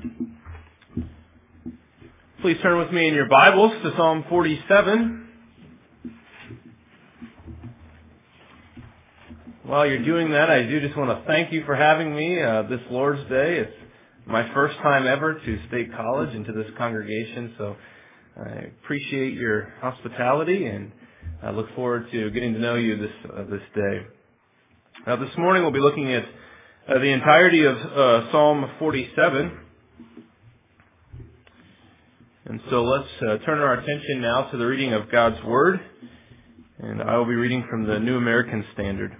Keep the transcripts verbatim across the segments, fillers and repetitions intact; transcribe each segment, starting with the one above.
Please turn with me in your Bibles to Psalm forty-seven. While you're doing that, I do just want to thank you for having me uh, this Lord's Day. It's my first time ever to State College and to this congregation, so I appreciate your hospitality and I look forward to getting to know you this uh, this day. Now, this morning we'll be looking at uh, the entirety of uh, Psalm forty-seven. And so let's uh, turn our attention now to the reading of God's Word. And I will be reading from the New American Standard.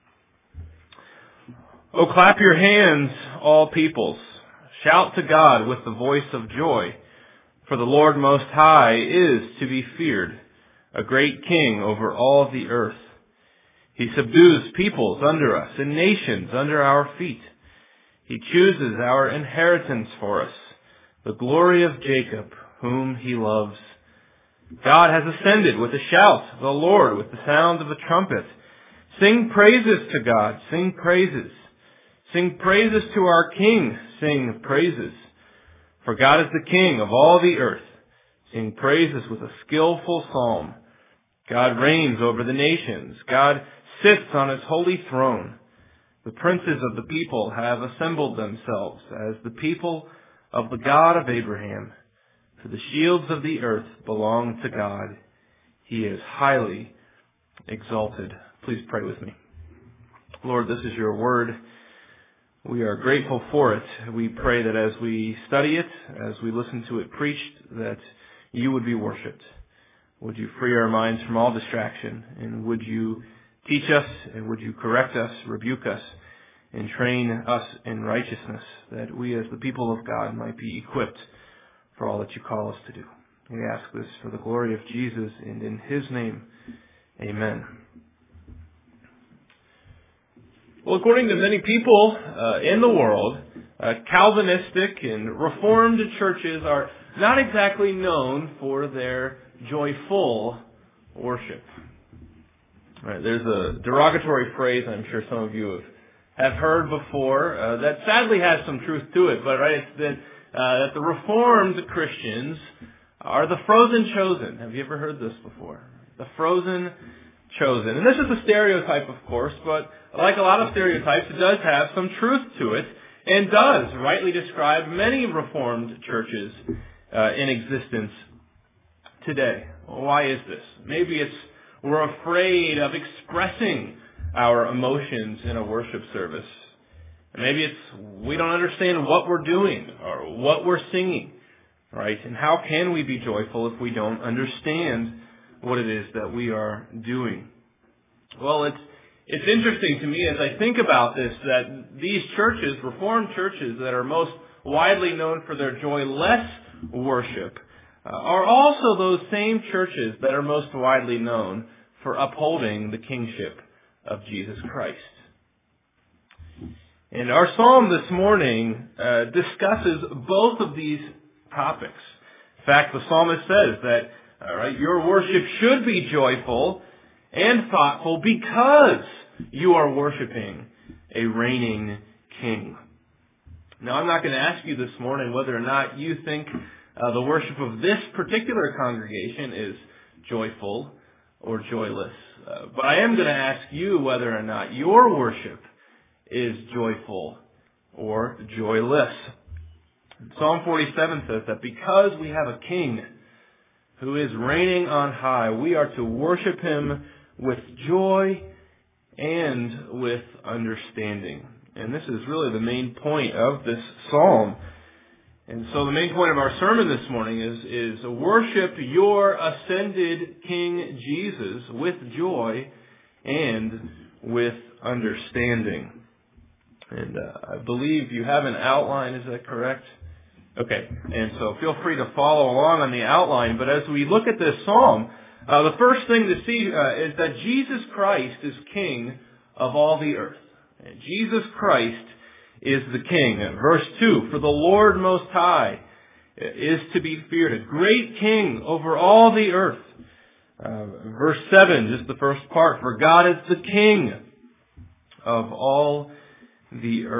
Oh, clap your hands, all peoples. Shout to God with the voice of joy. For the Lord Most High is to be feared, a great King over all the earth. He subdues peoples under us and nations under our feet. He chooses our inheritance for us, the glory of Jacob, whom he loves. God has ascended with a shout, the Lord with the sound of a trumpet. Sing praises to God, sing praises. Sing praises to our King, sing praises. For God is the King of all the earth. Sing praises with a skillful psalm. God reigns over the nations. God sits on his holy throne. The princes of the people have assembled themselves as the people of the God of Abraham. For the shields of the earth belong to God. He is highly exalted. Please pray with me. Lord, this is your word. We are grateful for it. We pray that as we study it, as we listen to it preached, that you would be worshipped. Would you free our minds from all distraction? And would you teach us, and would you correct us, rebuke us, and train us in righteousness, that we as the people of God might be equipped for all that you call us to do. We ask this for the glory of Jesus, and in his name, amen. Well, according to many people uh, in the world, uh, Calvinistic and Reformed churches are not exactly known for their joyful worship. All right, there's a derogatory phrase I'm sure some of you have, have heard before uh, that sadly has some truth to it, but right, it's that Uh, that the Reformed Christians are the frozen chosen. Have you ever heard this before? The frozen chosen. And this is a stereotype, of course, but like a lot of stereotypes, it does have some truth to it and does rightly describe many Reformed churches uh, in existence today. Why is this? Maybe it's we're afraid of expressing our emotions in a worship service. Maybe it's we don't understand what we're doing or what we're singing, right? And how can we be joyful if we don't understand what it is that we are doing? Well, it's it's interesting to me as I think about this that these churches, Reformed churches that are most widely known for their joyless worship, uh, are also those same churches that are most widely known for upholding the kingship of Jesus Christ. And our psalm this morning uh, discusses both of these topics. In fact, the psalmist says that all right, your worship should be joyful and thoughtful because you are worshiping a reigning king. Now, I'm not going to ask you this morning whether or not you think uh, the worship of this particular congregation is joyful or joyless. Uh, but I am going to ask you whether or not your worship is joyful or joyless. Psalm forty-seven says that because we have a king who is reigning on high, we are to worship him with joy and with understanding. And this is really the main point of this psalm. And so the main point of our sermon this morning is, is worship your ascended King Jesus with joy and with understanding. And uh, I believe you have an outline, is that correct? Okay, and so feel free to follow along on the outline. But as we look at this psalm, uh, the first thing to see uh, is that Jesus Christ is King of all the earth. And Jesus Christ is the King. Verse two, for the Lord Most High is to be feared, a great King over all the earth. Uh, verse seven, just the first part, for God is the King of all the earth.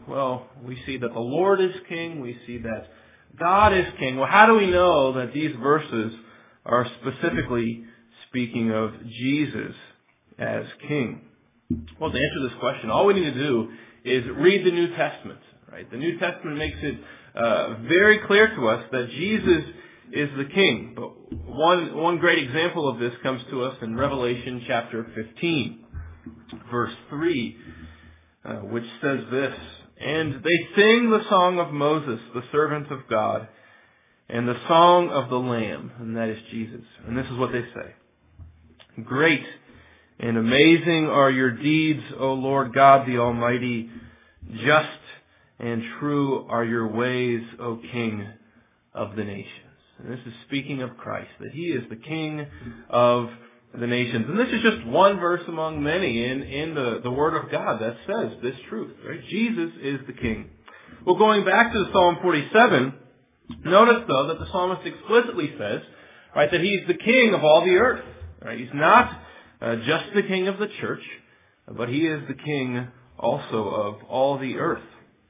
Well, we see that the Lord is king. We see that God is king. Well, how do we know that these verses are specifically speaking of Jesus as king? Well, to answer this question, all we need to do is read the New Testament. Right? The New Testament makes it uh, very clear to us that Jesus is the king. But one one great example of this comes to us in Revelation chapter fifteen, verse three, uh, which says this: "And they sing the song of Moses, the servant of God, and the song of the Lamb," and that is Jesus. And this is what they say: "Great and amazing are your deeds, O Lord God the Almighty. Just and true are your ways, O King of the nations." And this is speaking of Christ, that He is the King of the nations. And this is just one verse among many in, in the, the Word of God that says this truth. Right? Jesus is the King. Well, going back to Psalm forty-seven, notice though that the psalmist explicitly says, right, that He's the King of all the earth. Right? He's not uh, just the King of the church, but He is the King also of all the earth.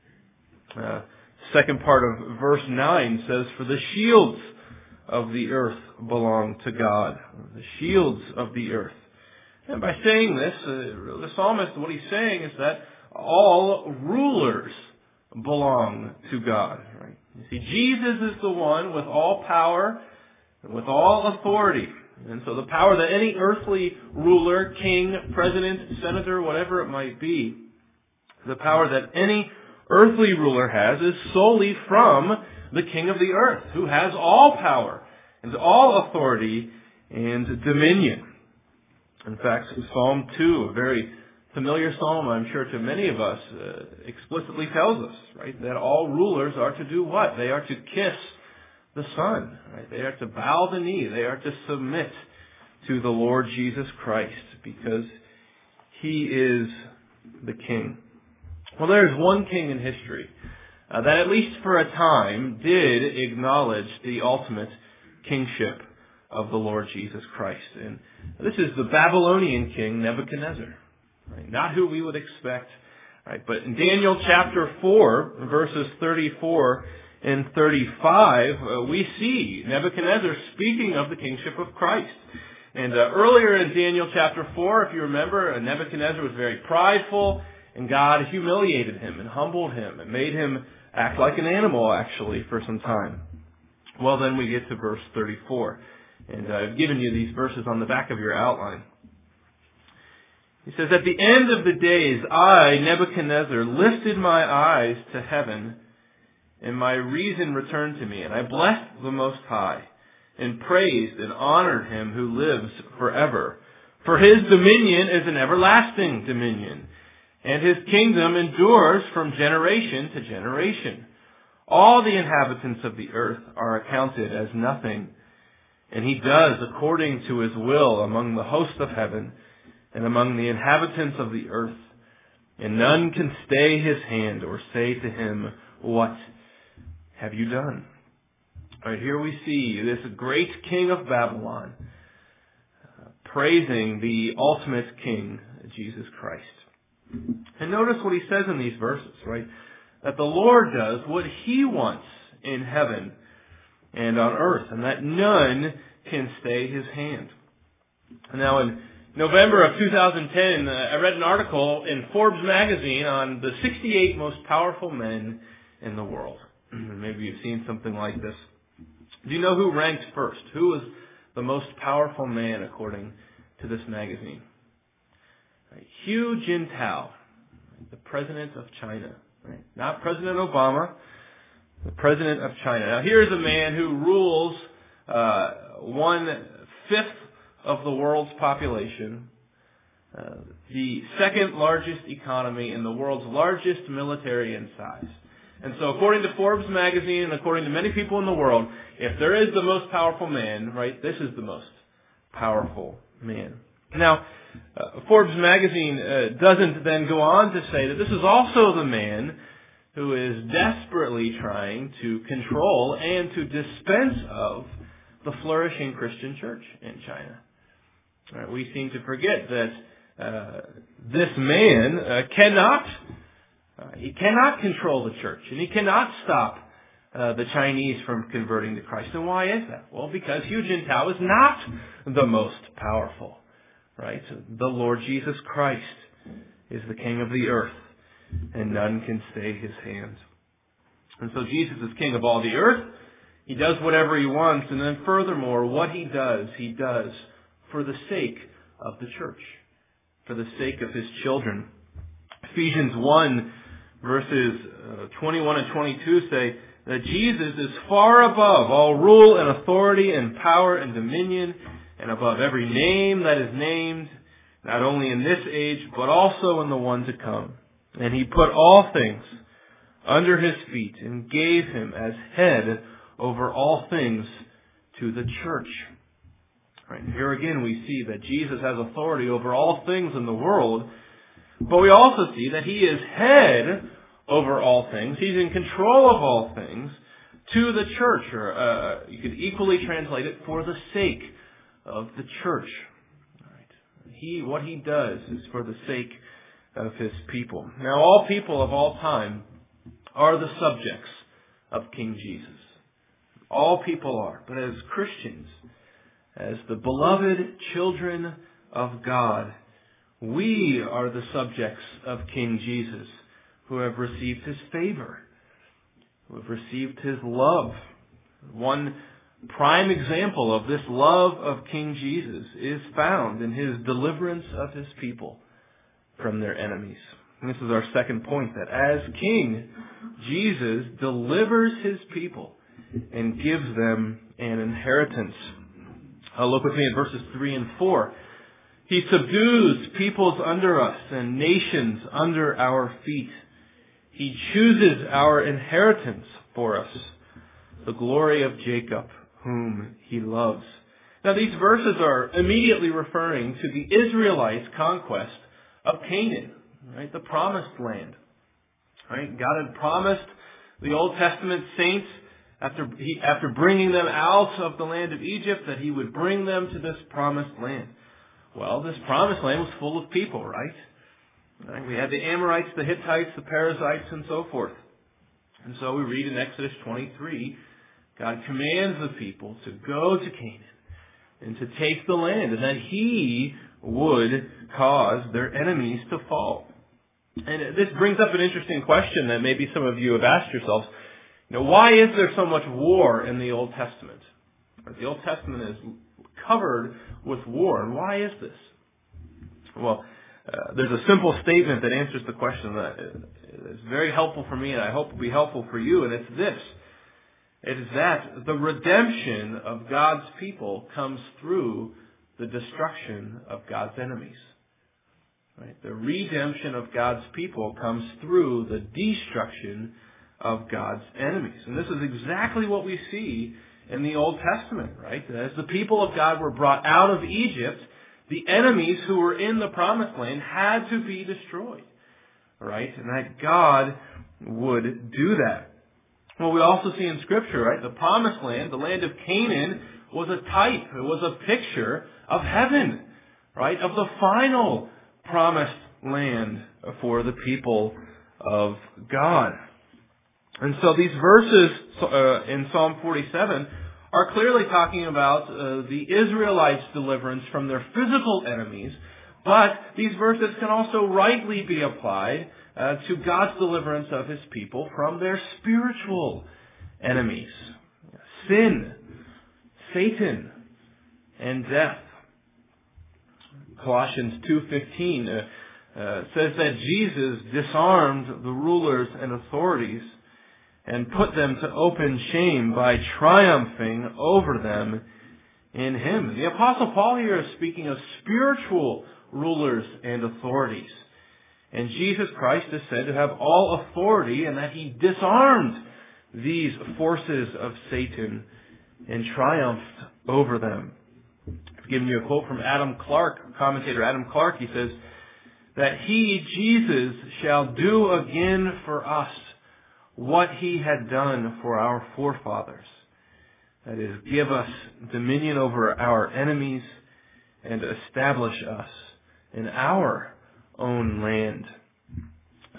Uh, second part of verse nine says, "For the shields of the earth belong to God." The shields of the earth. And by saying this, uh, the psalmist, what he's saying is that all rulers belong to God. Right? You see, Jesus is the one with all power and with all authority. And so the power that any earthly ruler, king, president, senator, whatever it might be, the power that any earthly ruler has is solely from the King of the earth, who has all power and all authority and dominion. In fact, Psalm two, a very familiar psalm, I'm sure, to many of us, uh, explicitly tells us, right, that all rulers are to do what? They are to kiss the Son. Right? They are to bow the knee. They are to submit to the Lord Jesus Christ, because He is the King. Well, there is one king in history uh, that, at least for a time, did acknowledge the ultimate kingship of the Lord Jesus Christ. And this is the Babylonian king, Nebuchadnezzar. Right? Not who we would expect. Right? But in Daniel chapter four, verses thirty-four and thirty-five, uh, we see Nebuchadnezzar speaking of the kingship of Christ. And uh, earlier in Daniel chapter four, if you remember, uh, Nebuchadnezzar was very prideful, and God humiliated him and humbled him and made him act like an animal, actually, for some time. Well, then we get to verse thirty-four. And uh, I've given you these verses on the back of your outline. He says, "At the end of the days, I, Nebuchadnezzar, lifted my eyes to heaven, and my reason returned to me. And I blessed the Most High, and praised and honored Him who lives forever. For His dominion is an everlasting dominion, and His kingdom endures from generation to generation. All the inhabitants of the earth are accounted as nothing, and He does according to His will among the hosts of heaven and among the inhabitants of the earth. And none can stay His hand or say to Him, 'What have you done?'" All right, here we see this great king of Babylon uh, praising the ultimate king, Jesus Christ. And notice what he says in these verses, right? That the Lord does what He wants in heaven and on earth, and that none can stay His hand. Now, in November of two thousand ten, uh, I read an article in Forbes magazine on the sixty-eight most powerful men in the world. Maybe you've seen something like this. Do you know who ranked first? Who was the most powerful man according to this magazine? Right. Hu Jintao, the president of China. Right. Not President Obama, the president of China. Now here's a man who rules uh, one-fifth of the world's population, uh, the second largest economy, and the world's largest military in size. And so according to Forbes magazine and according to many people in the world, if there is the most powerful man, right, this is the most powerful man. Now, uh, Forbes magazine uh, doesn't then go on to say that this is also the man who is desperately trying to control and to dispense of the flourishing Christian church in China. Right, we seem to forget that uh, this man uh, cannot Uh, he cannot control the church, and he cannot stop uh, the Chinese from converting to Christ. And why is that? Well, because Hu Jintao is not the most powerful, right? The Lord Jesus Christ is the King of the earth, and none can stay his hand. And so Jesus is King of all the earth. He does whatever he wants, and then furthermore, what he does, he does for the sake of the church, for the sake of his children. Ephesians one, verses twenty-one and twenty-two say that Jesus is far above all rule and authority and power and dominion, and above every name that is named, not only in this age, but also in the one to come. And he put all things under his feet and gave him as head over all things to the church. Right, and here again we see that Jesus has authority over all things in the world, but we also see that he is head over all things. He's in control of all things to the church, or uh, you could equally translate it, for the sake of the church. Right. He, what he does is for the sake of his people. Now, all people of all time are the subjects of King Jesus. All people are. But as Christians, as the beloved children of God, we are the subjects of King Jesus, who have received his favor, who have received his love. One prime example of this love of King Jesus is found in his deliverance of his people from their enemies. And this is our second point, that as King, Jesus delivers his people and gives them an inheritance. Uh, look with me at verses three and four. He subdues peoples under us and nations under our feet. He chooses our inheritance for us, the glory of Jacob, whom he loves. Now these verses are immediately referring to the Israelites' conquest of Canaan, right? The promised land. Right? God had promised the Old Testament saints after he, after bringing them out of the land of Egypt that he would bring them to this promised land. Well, this promised land was full of people, right? Right? We had the Amorites, the Hittites, the Perizzites, and so forth. And so we read in Exodus twenty-three, God commands the people to go to Canaan and to take the land, and that he would cause their enemies to fall. And this brings up an interesting question that maybe some of you have asked yourselves. You know, why is there so much war in the Old Testament? The Old Testament is covered with war, and why is this? Well, uh, there's a simple statement that answers the question that is very helpful for me, and I hope will be helpful for you, and it's this. It is that the redemption of God's people comes through the destruction of God's enemies. Right? The redemption of God's people comes through the destruction of God's enemies. And this is exactly what we see in the Old Testament, right? As the people of God were brought out of Egypt, the enemies who were in the promised land had to be destroyed, right? And that God would do that. Well, we also see in Scripture, right, the promised land, the land of Canaan, was a type, it was a picture of heaven, right, of the final promised land for the people of God. And so these verses uh, in Psalm forty-seven are clearly talking about uh, the Israelites' deliverance from their physical enemies, but these verses can also rightly be applied uh, to God's deliverance of his people from their spiritual enemies. Sin, Satan, and death. Colossians two fifteen uh, uh, says that Jesus disarmed the rulers and authorities and put them to open shame by triumphing over them in him. The Apostle Paul here is speaking of spiritual rulers and authorities. And Jesus Christ is said to have all authority, and that he disarmed these forces of Satan and triumphed over them. I've given you a quote from Adam Clark, commentator Adam Clark. He says that he, Jesus, shall do again for us what he had done for our forefathers. That is, give us dominion over our enemies and establish us in our own land.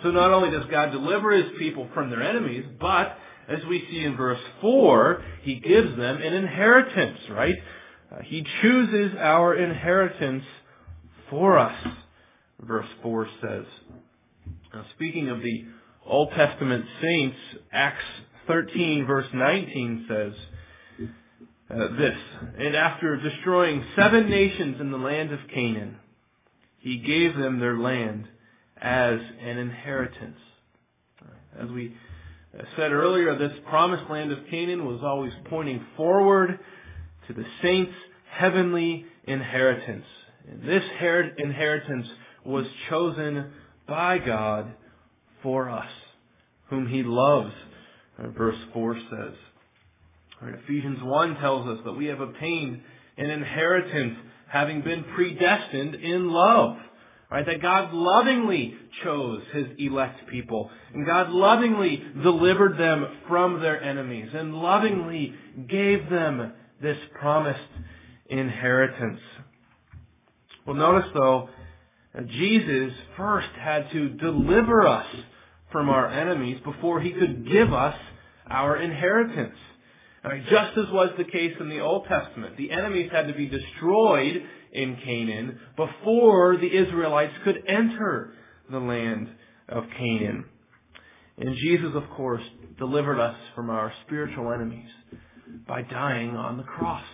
So not only does God deliver His people from their enemies, but as we see in verse four, He gives them an inheritance, right? Uh, he chooses our inheritance for us, verse four says. Now, speaking of the Old Testament saints, Acts thirteen verse nineteen says uh, this, "And after destroying seven nations in the land of Canaan, He gave them their land as an inheritance." As we said earlier, this promised land of Canaan was always pointing forward to the saints' heavenly inheritance. And this inheritance was chosen by God for us, whom He loves, verse four says. Right, Ephesians one tells us that we have obtained an inheritance having been predestined in love. Right, that God lovingly chose His elect people, and God lovingly delivered them from their enemies, and lovingly gave them this promised inheritance. Well, notice though, Jesus first had to deliver us from our enemies before He could give us our inheritance. Right, just as was the case in the Old Testament, the enemies had to be destroyed in Canaan before the Israelites could enter the land of Canaan. And Jesus, of course, delivered us from our spiritual enemies by dying on the cross.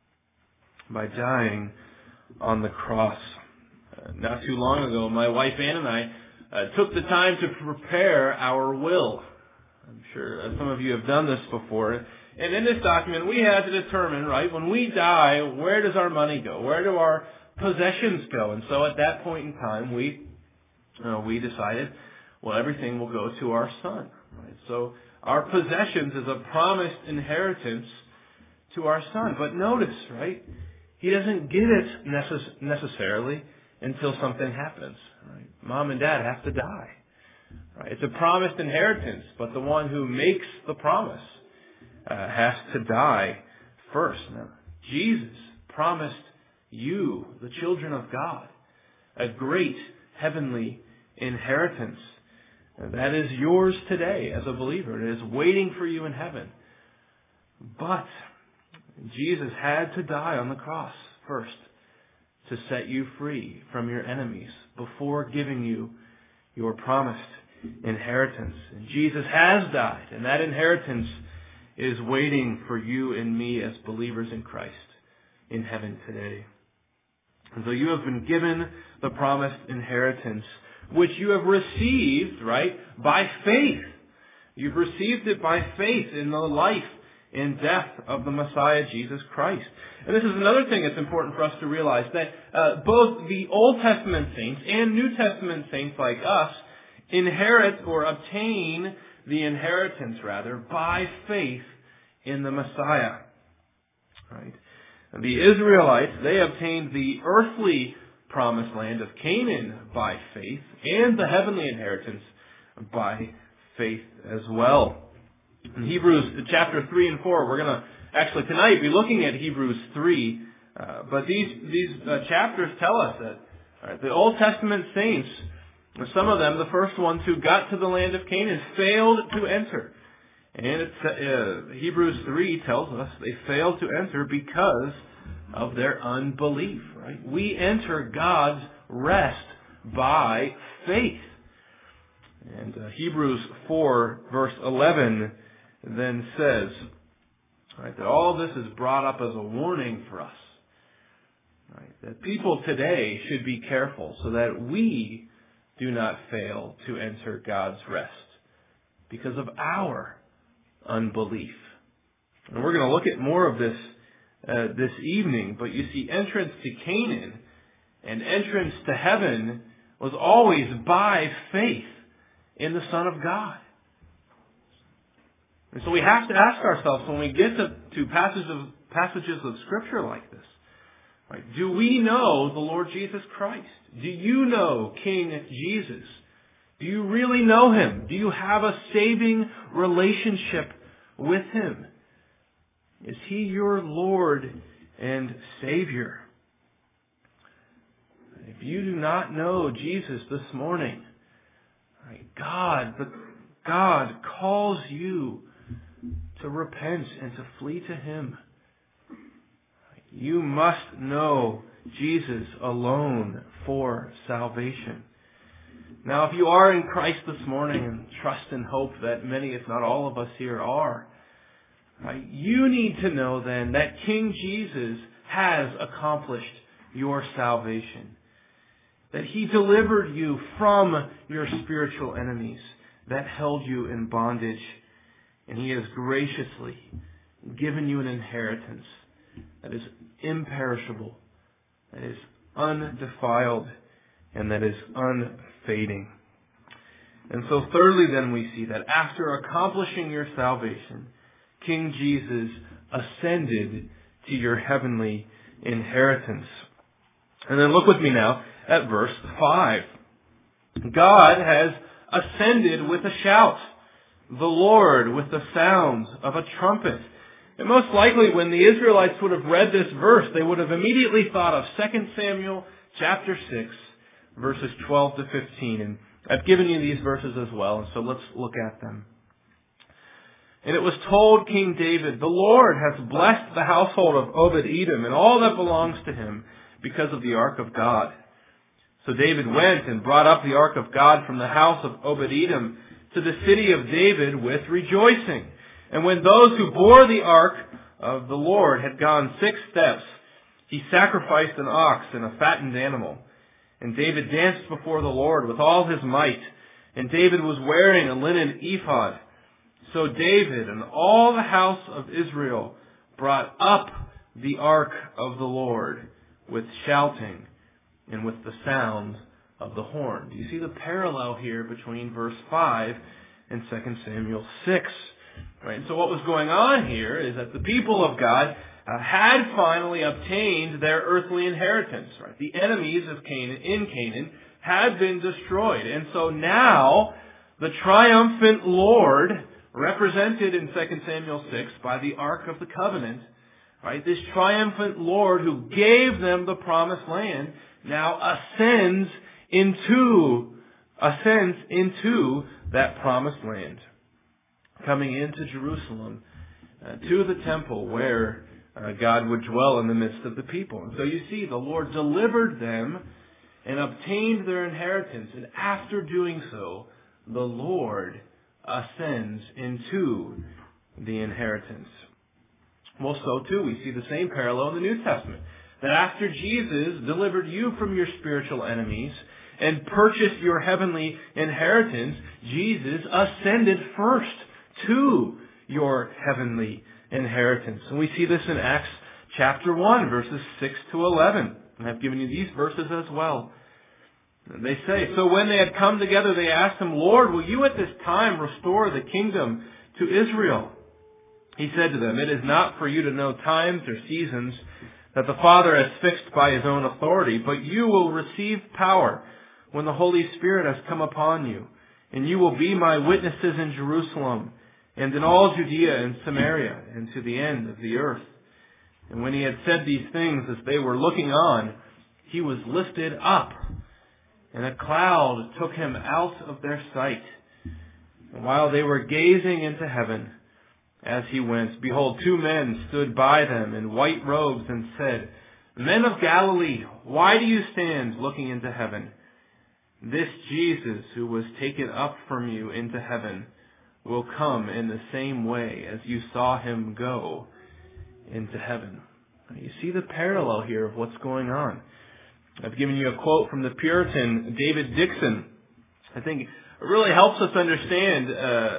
By dying on the cross. Uh, not too long ago, my wife Ann and I uh, took the time to prepare our will. I'm sure uh, some of you have done this before. And in this document, we had to determine, right, when we die, where does our money go? Where do our possessions go? And so at that point in time, we uh, we decided, well, everything will go to our son. Right? So our possessions is a promised inheritance to our son. But notice, right, he doesn't get it necess- necessarily until something happens. Right? Mom and dad have to die. Right? It's a promised inheritance, but the one who makes the promise Uh, has to die first. Now, Jesus promised you, the children of God, a great heavenly inheritance. And that is yours today as a believer. It is waiting for you in heaven. But Jesus had to die on the cross first to set you free from your enemies before giving you your promised inheritance. And Jesus has died, and that inheritance is waiting for you and me as believers in Christ in heaven today. And so you have been given the promised inheritance, which you have received, right, by faith. You've received it by faith in the life and death of the Messiah, Jesus Christ. And this is another thing that's important for us to realize, that uh, both the Old Testament saints and New Testament saints like us inherit or obtain the inheritance, rather, by faith in the Messiah. Right? And the Israelites, they obtained the earthly promised land of Canaan by faith, and the heavenly inheritance by faith as well. In Hebrews chapter three and four, we're going to actually tonight be looking at Hebrews three, uh, but these these uh, chapters tell us that right, the Old Testament saints, some of them, the first ones who got to the land of Canaan, failed to enter. And it's, uh, Hebrews three tells us they failed to enter because of their unbelief. Right? We enter God's rest by faith. And uh, Hebrews four verse eleven then says, right, that all this is brought up as a warning for us. Right? That people today should be careful so that we do not fail to enter God's rest because of our unbelief. And we're going to look at more of this uh, this evening, but you see, entrance to Canaan and entrance to heaven was always by faith in the Son of God. And so we have to ask ourselves when we get to, to passages of, passages of Scripture like this, right, do we know the Lord Jesus Christ? Do you know King Jesus? Do you really know Him? Do you have a saving relationship with Him? Is He your Lord and Savior? If you do not know Jesus this morning, Right? God, but God calls you to repent and to flee to Him. You must know Jesus alone for salvation. Now, if you are in Christ this morning and trust and hope that many, if not all of us here are, right, you need to know then that King Jesus has accomplished your salvation. That He delivered you from your spiritual enemies that held you in bondage. And He has graciously given you an inheritance that is imperishable, that is undefiled, and that is unfading. And so thirdly then we see that after accomplishing your salvation, King Jesus ascended to your heavenly inheritance. And then look with me now at verse five. God has ascended with a shout, the Lord with the sound of a trumpet. And most likely when the Israelites would have read this verse, they would have immediately thought of Second Samuel chapter six, verses twelve to fifteen. And I've given you these verses as well, and so let's look at them. And it was told King David, the Lord has blessed the household of Obed-Edom and all that belongs to him because of the ark of God. So David went and brought up the ark of God from the house of Obed-Edom to the city of David with rejoicing. And when those who bore the ark of the Lord had gone six steps, he sacrificed an ox and a fattened animal. And David danced before the Lord with all his might. And David was wearing a linen ephod. So David and all the house of Israel brought up the ark of the Lord with shouting and with the sound of the horn. Do you see the parallel here between verse five and Second Samuel six? Right? So what was going on here is that the people of God uh, had finally obtained their earthly inheritance. Right? The enemies of Canaan in Canaan had been destroyed. And so now the triumphant Lord, represented in Second Samuel six by the Ark of the Covenant, right? This triumphant Lord who gave them the promised land now ascends into ascends into that promised land, coming into Jerusalem, uh, to the temple where uh, God would dwell in the midst of the people. And so you see, the Lord delivered them and obtained their inheritance. And after doing so, the Lord ascends into the inheritance. Well, so too, we see the same parallel in the New Testament. That after Jesus delivered you from your spiritual enemies and purchased your heavenly inheritance, Jesus ascended first to your heavenly inheritance. And we see this in Acts chapter one, verses six to eleven. And I've given you these verses as well. They say, so when they had come together, they asked him, Lord, will you at this time restore the kingdom to Israel? He said to them, it is not for you to know times or seasons that the Father has fixed by His own authority, but you will receive power when the Holy Spirit has come upon you, and you will be my witnesses in Jerusalem and in all Judea and Samaria and to the end of the earth. And when he had said these things as they were looking on, he was lifted up, and a cloud took him out of their sight. And while they were gazing into heaven as he went, behold, two men stood by them in white robes and said, Men of Galilee, why do you stand looking into heaven? This Jesus who was taken up from you into heaven will come in the same way as you saw him go into heaven. You see the parallel here of what's going on. I've given you a quote from the Puritan David Dixon. I think it really helps us understand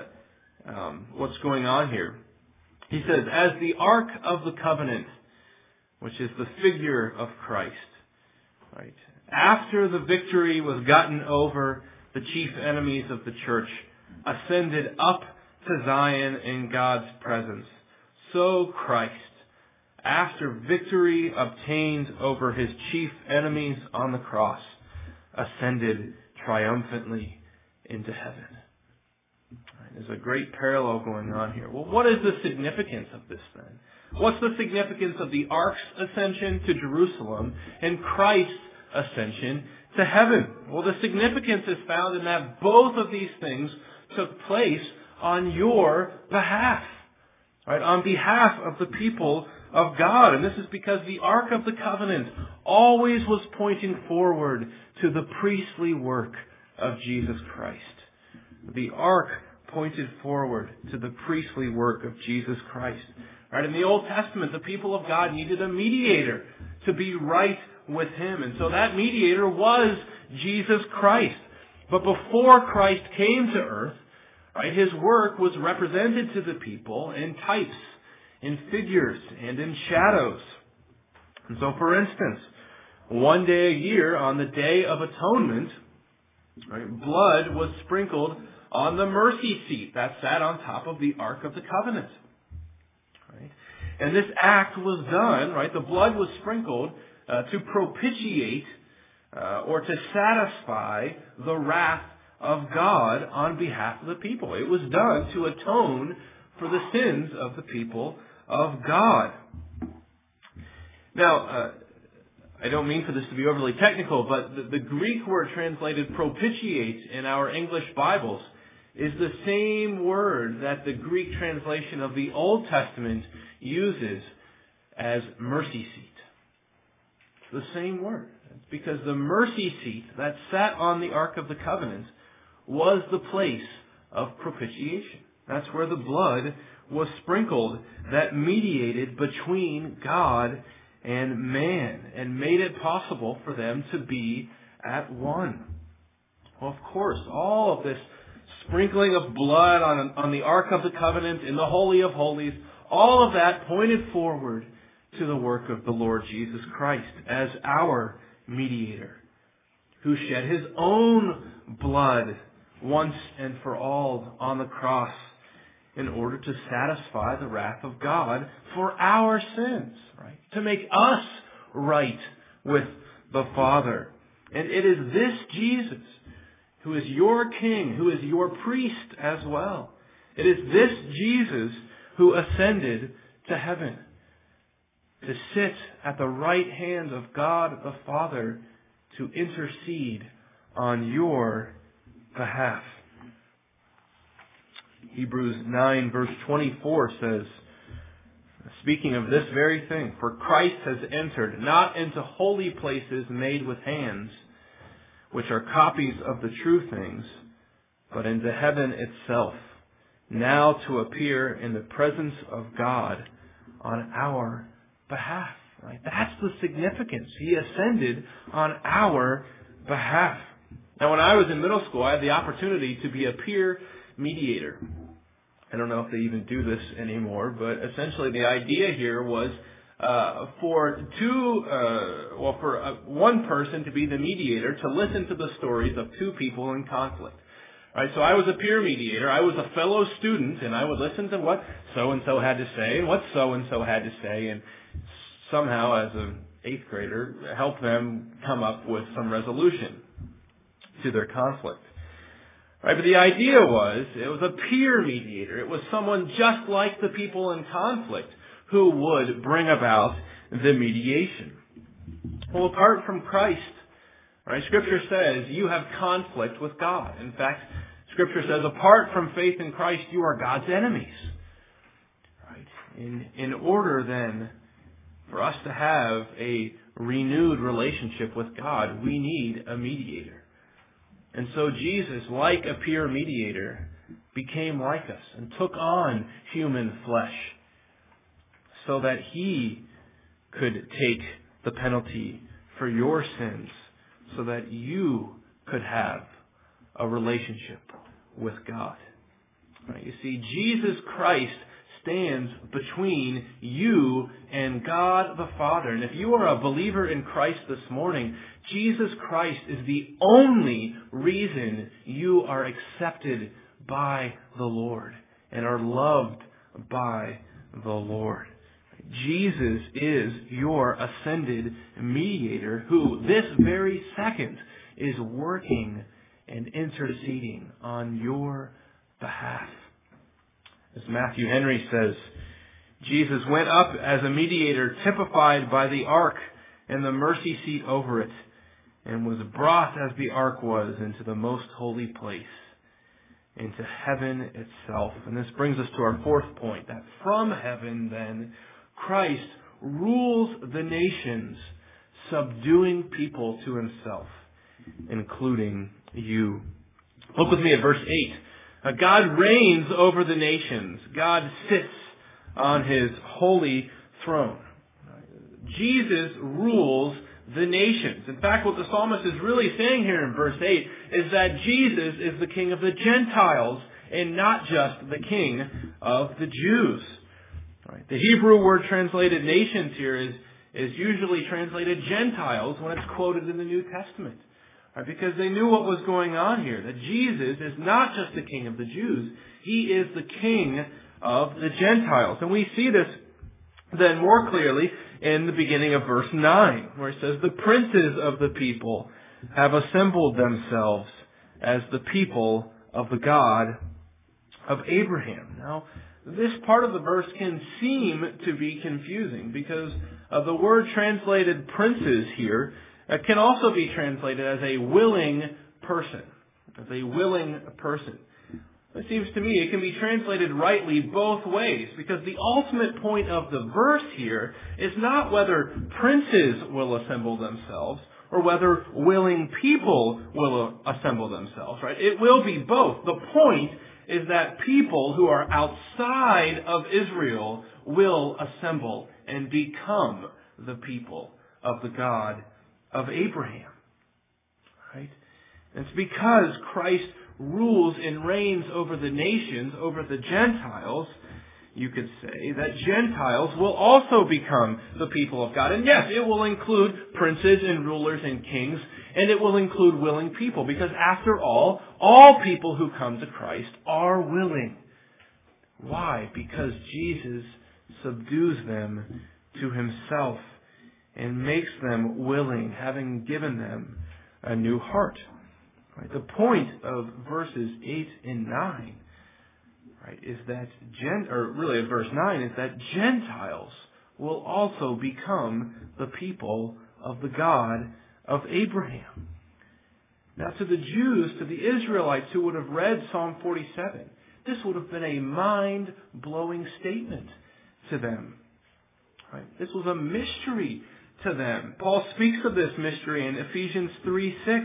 uh, um, what's going on here. He says, as the Ark of the Covenant, which is the figure of Christ, right? After the victory was gotten over the chief enemies of the church, ascended up to Zion in God's presence, so Christ, after victory obtained over His chief enemies on the cross, ascended triumphantly into heaven. There's a great parallel going on here. Well, what is the significance of this then? What's the significance of the Ark's ascension to Jerusalem and Christ's ascension to heaven. Well, the significance is found in that both of these things took place on your behalf, right? On behalf of the people of God. And this is because the Ark of the Covenant always was pointing forward to the priestly work of Jesus Christ. The Ark pointed forward to the priestly work of Jesus Christ. Right? In the Old Testament, the people of God needed a mediator to be right with Him. And so that mediator was Jesus Christ. But before Christ came to earth, right, His work was represented to the people in types, in figures, and in shadows. And so, for instance, one day a year, on the Day of Atonement, right, blood was sprinkled on the mercy seat that sat on top of the Ark of the Covenant. Right? And this act was done, right? The blood was sprinkled uh, to propitiate uh, or to satisfy the wrath of God on behalf of the people. It was done to atone for the sins of the people of God. Now, uh, I don't mean for this to be overly technical, but the, the Greek word translated propitiate in our English Bibles is the same word that the Greek translation of the Old Testament uses as mercy seat. It's the same word. It's because the mercy seat that sat on the Ark of the Covenant was the place of propitiation. That's where the blood was sprinkled that mediated between God and man and made it possible for them to be at one. Well, of course, all of this sprinkling of blood on, on the Ark of the Covenant in the Holy of Holies, all of that pointed forward to the work of the Lord Jesus Christ as our mediator, who shed His own blood once and for all on the cross in order to satisfy the wrath of God for our sins, right? To make us right with the Father. And it is this Jesus who is your King, who is your priest as well. It is this Jesus who ascended to heaven to sit at the right hand of God the Father to intercede on your behalf. Hebrews nine verse twenty-four says, speaking of this very thing, for Christ has entered not into holy places made with hands, which are copies of the true things, but into heaven itself, now to appear in the presence of God on our behalf. Right? That's the significance. He ascended on our behalf. Now, when I was in middle school, I had the opportunity to be a peer mediator. I don't know if they even do this anymore, but essentially the idea here was uh, for two, uh, well, for uh, one person to be the mediator to listen to the stories of two people in conflict. All right, so I was a peer mediator. I was a fellow student, and I would listen to what so and so had to say and what so and so had to say, and somehow, as an eighth grader, help them come up with some resolution to their conflict. Right, but the idea was, it was a peer mediator. It was someone just like the people in conflict who would bring about the mediation. Well, apart from Christ, right, Scripture says you have conflict with God. In fact, Scripture says apart from faith in Christ, you are God's enemies. Right? In, in order then for us to have a renewed relationship with God, we need a mediator. And so Jesus, like a peer mediator, became like us and took on human flesh so that He could take the penalty for your sins so that you could have a relationship with God. Right? You see, Jesus Christ stands between you and God the Father. And if you are a believer in Christ this morning, Jesus Christ is the only reason you are accepted by the Lord and are loved by the Lord. Jesus is your ascended mediator who this very second is working and interceding on your behalf. As Matthew Henry says, Jesus went up as a mediator typified by the ark and the mercy seat over it, and was brought as the ark was into the most holy place, into heaven itself. And this brings us to our fourth point, that from heaven then, Christ rules the nations, subduing people to himself, including you. Look with me at verse eight. Uh, God reigns over the nations. God sits on his holy throne. Jesus rules the nations. In fact, what the psalmist is really saying here in verse eight is that Jesus is the King of the Gentiles and not just the King of the Jews. Right. The Hebrew word translated nations here is, is usually translated Gentiles when it's quoted in the New Testament. Right, because they knew what was going on here, that Jesus is not just the King of the Jews, he is the King of the Gentiles. And we see this then more clearly in the beginning of verse nine, where it says, the princes of the people have assembled themselves as the people of the God of Abraham. Now, this part of the verse can seem to be confusing because of the word translated princes here. It can also be translated as a willing person. As a willing person. It seems to me it can be translated rightly both ways, because the ultimate point of the verse here is not whether princes will assemble themselves or whether willing people will assemble themselves, right? It will be both. The point is that people who are outside of Israel will assemble and become the people of the God of Abraham, right? And it's because Christ rules and reigns over the nations, over the Gentiles, you could say, that Gentiles will also become the people of God. And yes, it will include princes and rulers and kings, and it will include willing people, because after all, all people who come to Christ are willing. Why? Because Jesus subdues them to himself and makes them willing, having given them a new heart. Right? The point of verses eight and nine, right, is that gen or really of verse nine is that Gentiles will also become the people of the God of Abraham. Now, to the Jews, to the Israelites who would have read Psalm forty-seven, this would have been a mind-blowing statement to them. Right? This was a mystery to them. Paul speaks of this mystery in Ephesians three six.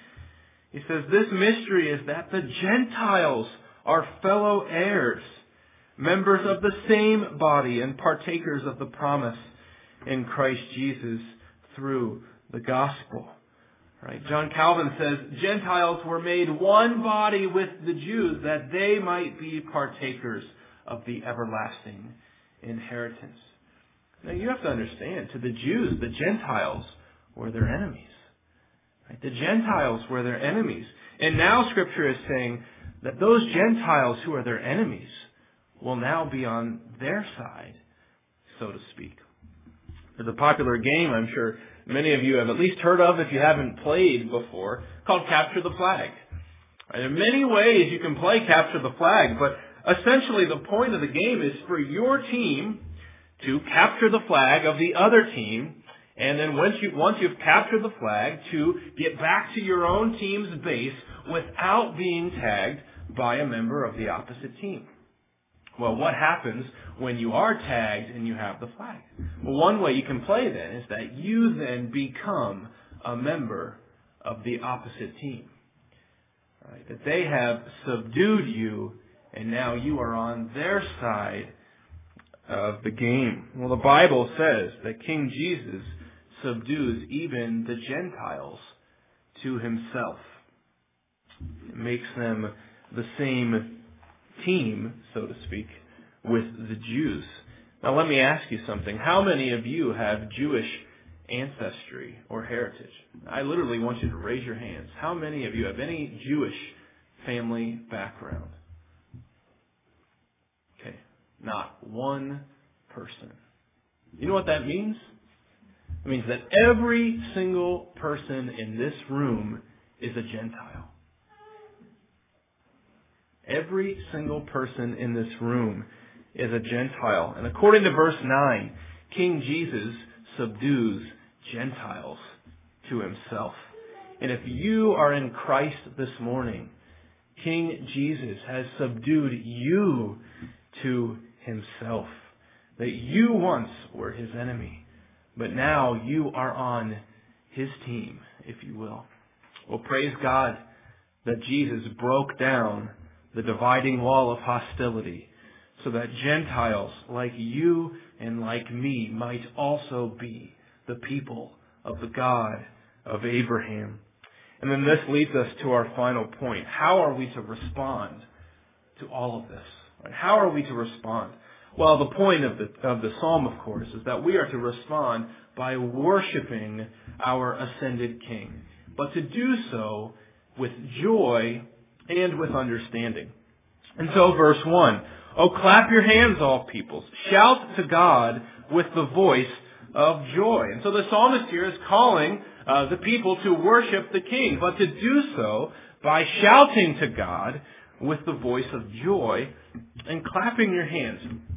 He says, this mystery is that the Gentiles are fellow heirs, members of the same body, and partakers of the promise in Christ Jesus through the gospel. Right? John Calvin says, Gentiles were made one body with the Jews that they might be partakers of the everlasting inheritance. Now you have to understand, to the Jews, the Gentiles were their enemies. Right? The Gentiles were their enemies. And now Scripture is saying that those Gentiles who are their enemies will now be on their side, so to speak. There's a popular game I'm sure many of you have at least heard of if you haven't played before, called Capture the Flag. Right? In many ways you can play Capture the Flag, but essentially the point of the game is for your team to capture the flag of the other team, and then once you once you've captured the flag, to get back to your own team's base without being tagged by a member of the opposite team. Well, what happens when you are tagged and you have the flag? Well, one way you can play then is that you then become a member of the opposite team. Right? That they have subdued you, and now you are on their side of the game. Well, the Bible says that King Jesus subdues even the Gentiles to himself. It makes them the same team, so to speak, with the Jews. Now let me ask you something. How many of you have Jewish ancestry or heritage? I literally want you to raise your hands. How many of you have any Jewish family background? Okay, not one person. You know what that means? It means that every single person in this room is a Gentile. Every single person in this room is a Gentile. And according to verse nine, King Jesus subdues Gentiles to himself. And if you are in Christ this morning, King Jesus has subdued you to himself. That you once were his enemy, but now you are on his team, if you will. Well, praise God that Jesus broke down the dividing wall of hostility so that Gentiles like you and like me might also be the people of the God of Abraham. And then this leads us to our final point. How are we to respond to all of this? Right? How are we to respond? Well, the point of the, of the psalm, of course, is that we are to respond by worshiping our ascended King, but to do so with joy and with understanding. And so, verse one, "Oh, clap your hands, all peoples. Shout to God with the voice of joy." And so the psalmist here is calling uh, the people to worship the King, but to do so by shouting to God with the voice of joy and clapping your hands.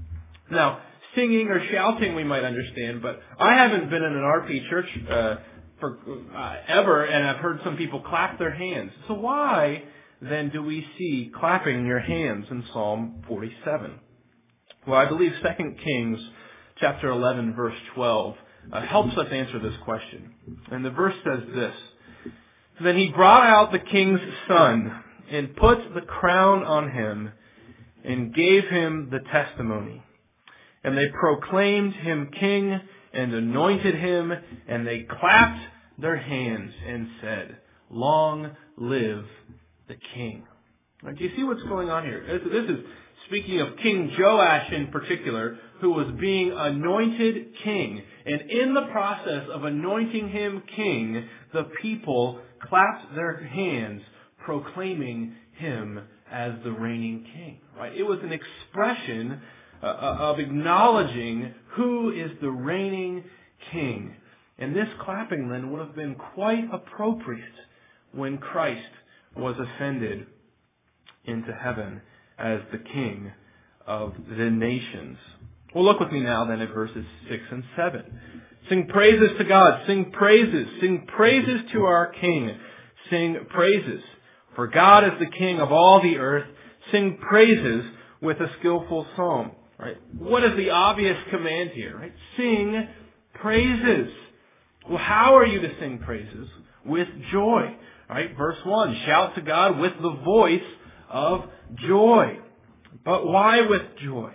Now, singing or shouting we might understand, but I haven't been in an R P church uh, for uh, ever, and I've heard some people clap their hands. So why then do we see clapping your hands in Psalm forty-seven? Well, I believe Second Kings chapter eleven, verse twelve uh, helps us answer this question. And the verse says this: "Then he brought out the king's son and put the crown on him and gave him the testimony. And they proclaimed him king and anointed him, and they clapped their hands and said, 'Long live the king.'" Now, do you see what's going on here? This is speaking of King Joash in particular, who was being anointed king. And in the process of anointing him king, the people clapped their hands, proclaiming him as the reigning king. Right? It was an expression uh, of acknowledging who is the reigning king. And this clapping then would have been quite appropriate when Christ was ascended into heaven as the King of the nations. Well, look with me now then at verses six and seven. "Sing praises to God, sing praises, sing praises to our King, sing praises. For God is the King of all the earth, sing praises with a skillful psalm." Right? What is the obvious command here? Right? Sing praises. Well, how are you to sing praises? With joy. Right? Verse one, shout to God with the voice of joy. But why with joy?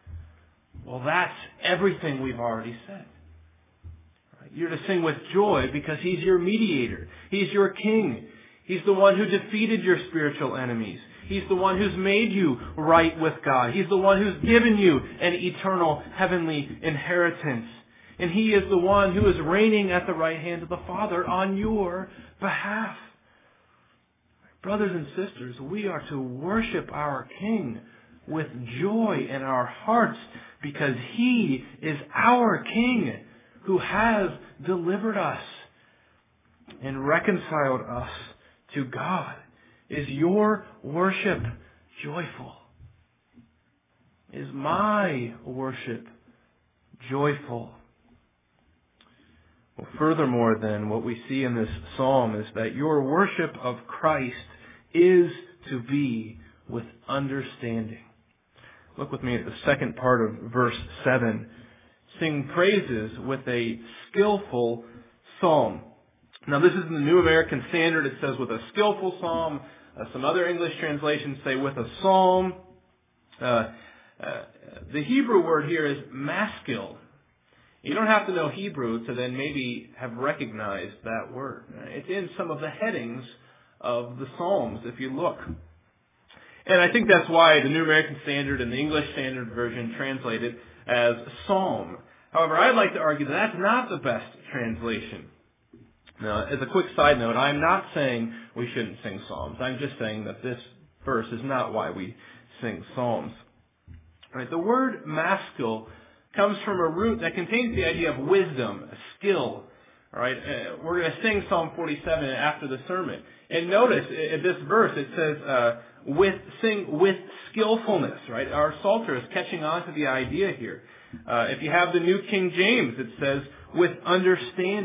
Well, that's everything we've already said. Right? You're to sing with joy because He's your mediator. He's your King. He's the one who defeated your spiritual enemies. He's the one who's made you right with God. He's the one who's given you an eternal heavenly inheritance. And He is the one who is reigning at the right hand of the Father on your behalf. Brothers and sisters, we are to worship our King with joy in our hearts because He is our King who has delivered us and reconciled us to God. Is your worship joyful? Is my worship joyful? Well, furthermore, then, what we see in this psalm is that your worship of Christ is to be with understanding. Look with me at the second part of verse seven. Sing praises with a skillful psalm. Now, this is in the New American Standard. It says with a skillful psalm. Uh, some other English translations say with a psalm. Uh, uh, the Hebrew word here is maskil. You don't have to know Hebrew to then maybe have recognized that word. It's in some of the headings of the Psalms, if you look. And I think that's why the New American Standard and the English Standard Version translate it as psalm. However, I'd like to argue that that's not the best translation. Now, as a quick side note, I'm not saying we shouldn't sing psalms. I'm just saying that this verse is not why we sing psalms. Right? The word maskil comes from a root that contains the idea of wisdom, skill. All right, uh, we're going to sing Psalm forty-seven after the sermon. And notice in this verse it says, uh, "with sing with skillfulness." Right, our Psalter is catching on to the idea here. Uh, if you have the New King James, it says, "with understanding."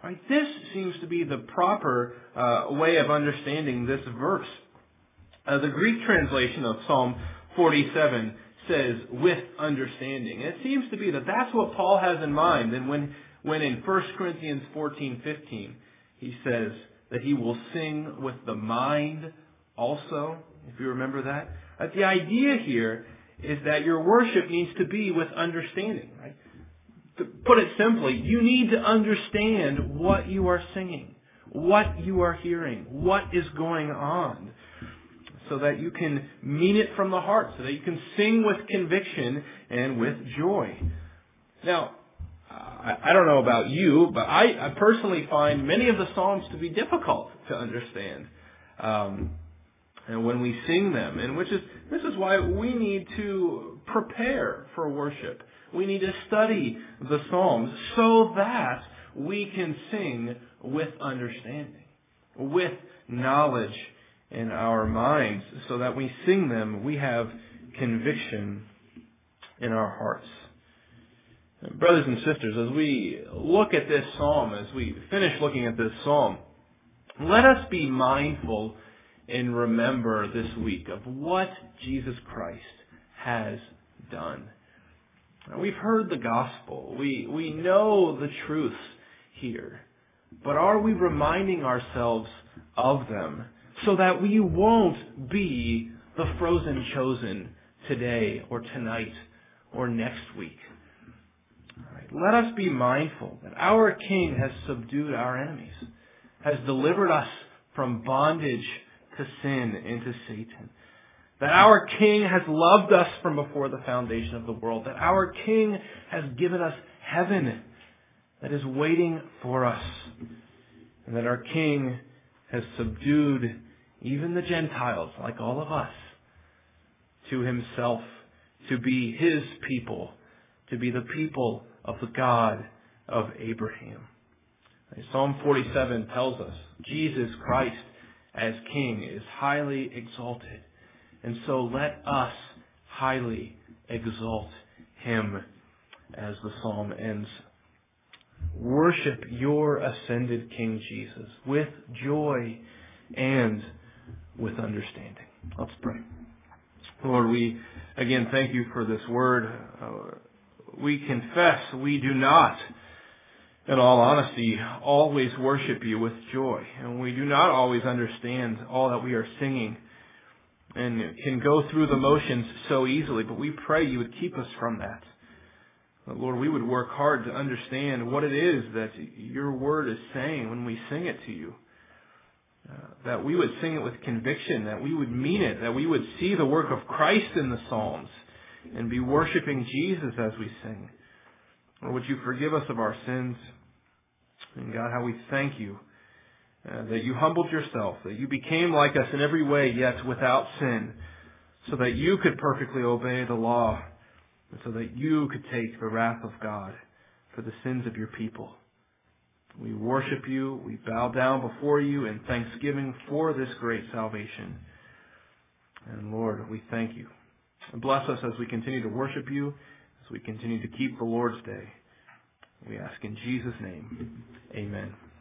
Right? This seems to be the proper uh, way of understanding this verse. Uh, the Greek translation of Psalm forty-seven says, with understanding. And it seems to be that that's what Paul has in mind. And when, when in First Corinthians fourteen fifteen, he says that he will sing with the mind also, if you remember that. Uh, the idea here is that your worship needs to be with understanding. Right? To put it simply, you need to understand what you are singing, what you are hearing, what is going on, so that you can mean it from the heart, so that you can sing with conviction and with joy. Now, I, I don't know about you, but I, I personally find many of the Psalms to be difficult to understand. Um, and when we sing them, and which is this is why we need to prepare for worship. We need to study the Psalms so that we can sing with understanding, with knowledge in our minds, so that we sing them, we have conviction in our hearts. Brothers and sisters, as we look at this psalm, as we finish looking at this psalm, let us be mindful and remember this week of what Jesus Christ has done. We've heard the gospel. We, we know the truths here. But are we reminding ourselves of them so that we won't be the frozen chosen today or tonight or next week? All right. Let us be mindful that our King has subdued our enemies, has delivered us from bondage to sin and to Satan. That our King has loved us from before the foundation of the world. That our King has given us heaven that is waiting for us. And that our King has subdued even the Gentiles, like all of us, to Himself, to be His people, to be the people of the God of Abraham. Psalm forty-seven tells us Jesus Christ as King is highly exalted. And so let us highly exalt Him, as the psalm ends. Worship your ascended King Jesus with joy and with understanding. Let's pray. Lord, we again thank You for this word. Uh, we confess we do not, in all honesty, always worship You with joy. And we do not always understand all that we are singing and can go through the motions so easily, but we pray You would keep us from that. Lord, we would work hard to understand what it is that Your word is saying when we sing it to You. Uh, that we would sing it with conviction, that we would mean it, that we would see the work of Christ in the Psalms and be worshiping Jesus as we sing. Lord, would You forgive us of our sins? And God, how we thank You uh, that You humbled Yourself, that You became like us in every way, yet without sin, so that You could perfectly obey the law, and so that You could take the wrath of God for the sins of Your people. We worship You. We bow down before You in thanksgiving for this great salvation. And Lord, we thank You. And bless us as we continue to worship You, as we continue to keep the Lord's Day. We ask in Jesus' name. Amen.